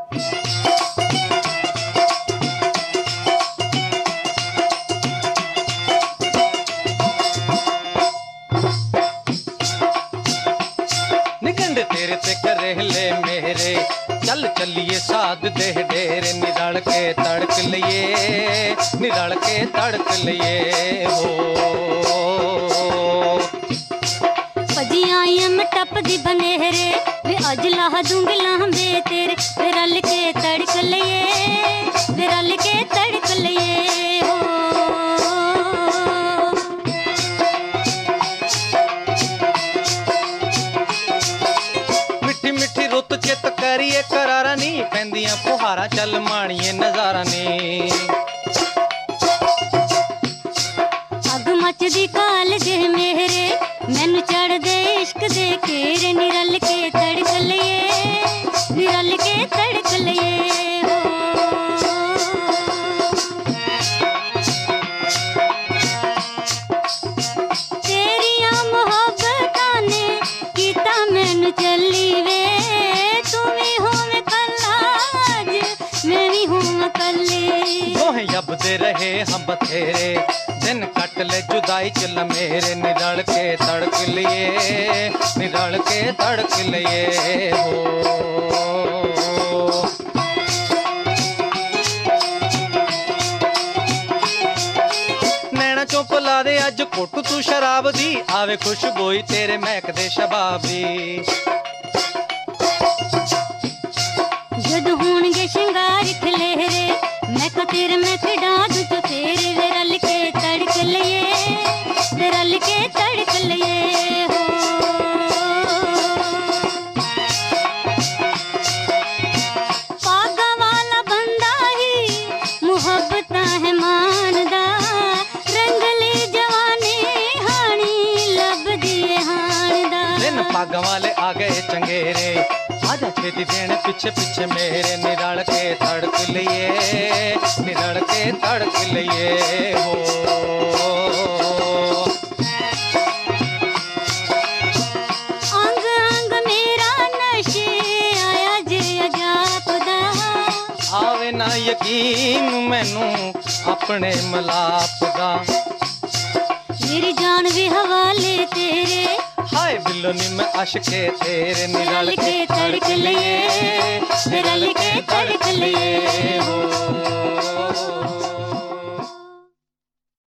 निगंड तेरे ते करे ले मेरे, चल चलिए साध दे डेरे, निराल के तड़क लिए, निराल के तड़क लिए हो। पजियां में टप दी बनेरे, वे अज लाह दूंगी लांबे तेरे, वे रल के तड़क लिए, वे रल के तड़क लिए हो। मिठी मिठी रुत चित करिए करारा नी, पैंदियां फुहारा चल माणिए नजारा नी। अग मचदी काल जे मेरे, मैनू चढ़ दे इश्क दे घेरे, निरल के तड़क लिए, निरल के तड़क लिए हो। तेरिया मोहब्बतां ने कीता मैनू चली वे, तू भी होवे कल्ला अज, मैं भी होवां कल्ली। दोहें यबदे रहे हम बथेरे, दिन कट ले जुदाई च लमेरे, निरल के तड़क लिए, निरल के तड़क लिए हो। नैना चों पिला दे अज घुट तू शराब दी, आवे खुशबोई तेरे महक दे शबाब दी। जद होणगे शिंगार खलेरे, मैं तेरे में खिडा दूं तो फेरे, वे रल के तड़क लिए, वे रल के तड़क लिए हो। पागा वाला बंदा ही मुहब्बतां है मानदा, रंगली जवानी हानी लब दिए हानदा। दिन पग वाले आ गए चंगेरे, आजा छेती देने पीछे पीछे मेरे, निराल के तड़क लिए, निराल के तड़क लिए हो। अंग अंग मेरा नशे आया जे अजापदा, आवे ना यकीन मैनू अपने मलाप दा। मेरी जान भी हवाले तेरे, हाय बिल्लो नी मैं अशके तेरे, निरल के तड़क लिए, निरल के तड़क लिए हो।